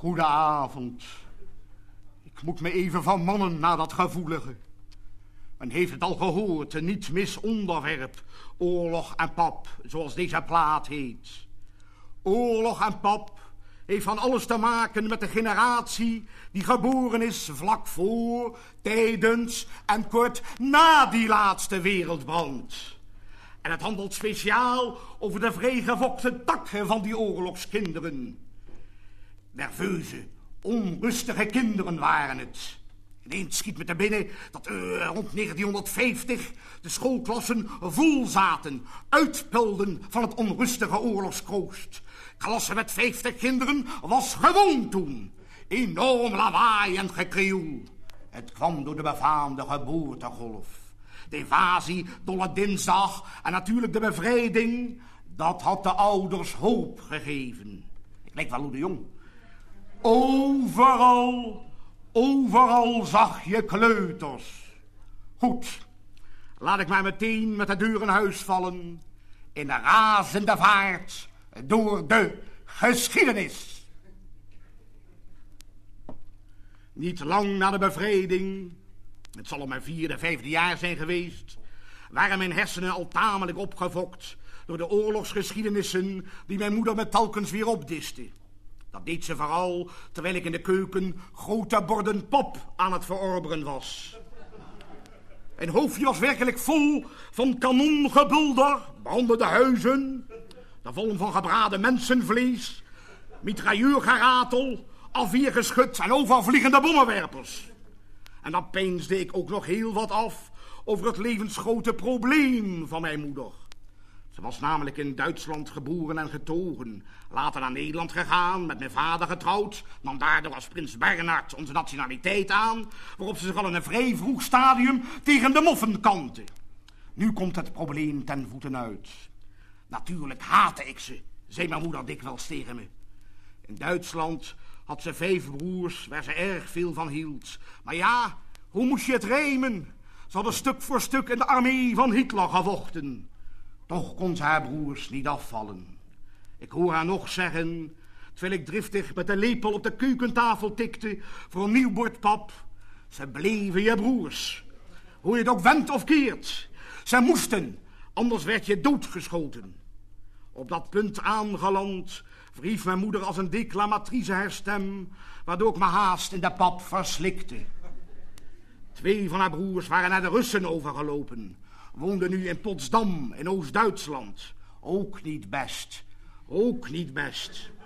Goedenavond. Ik moet me even vermannen na dat gevoelige. Men heeft het al gehoord, een niet mis onderwerp. Oorlog en pap, zoals deze plaat heet. Oorlog en pap heeft van alles te maken met de generatie die geboren is vlak voor, tijdens en kort na die laatste wereldbrand. En het handelt speciaal over de vrijgevokte takken van die oorlogskinderen. Nerveuze, onrustige kinderen waren het. Ineens schiet me te binnen dat rond 1950 de schoolklassen vol zaten, uitpelden van het onrustige oorlogskroost. Klassen met 50 kinderen was gewoon toen. Enorm lawaai en gekrioel. Het kwam door de befaamde geboortegolf. De invasie, Dolle Dinsdag en natuurlijk de bevrijding, dat had de ouders hoop gegeven. Ik leek wel Lou de Jong. Overal zag je kleuters. Goed, laat ik maar meteen met de deur in huis vallen. In de razende vaart door de geschiedenis. Niet lang na de bevrijding, het zal om mijn 4e, 5e jaar zijn geweest, waren mijn hersenen al tamelijk opgefokt door de oorlogsgeschiedenissen die mijn moeder me telkens weer opdiste. Dat deed ze vooral terwijl ik in de keuken grote borden pap aan het verorberen was. Mijn hoofdje was werkelijk vol van kanongebulder, brandende huizen, de volm van gebraden mensenvlees, mitrailleurgeratel, afweergeschut en overvliegende bommenwerpers. En dan peinsde ik ook nog heel wat af over het levensgrote probleem van mijn moeder. Ze was namelijk in Duitsland geboren en getogen. Later naar Nederland gegaan, met mijn vader getrouwd. Nam daardoor als prins Bernhard onze nationaliteit aan, waarop ze zich al in een vrij vroeg stadium tegen de moffen kantte. Nu komt het probleem ten voeten uit. Natuurlijk haatte ik ze, zei mijn moeder dikwijls tegen me. In Duitsland had ze 5 broers waar ze erg veel van hield. Maar ja, hoe moest je het rijmen? Ze hadden stuk voor stuk in de armee van Hitler gevochten. Toch kon ze haar broers niet afvallen. Ik hoor haar nog zeggen, terwijl ik driftig met de lepel op de keukentafel tikte voor een nieuw bord pap: ze bleven je broers. Hoe je het ook wendt of keert. Ze moesten, anders werd je doodgeschoten. Op dat punt aangeland verhief mijn moeder als een declamatrice haar stem, waardoor ik me haast in de pap verslikte. 2 van haar broers waren naar de Russen overgelopen. Woonden nu in Potsdam in Oost-Duitsland. Ook niet best.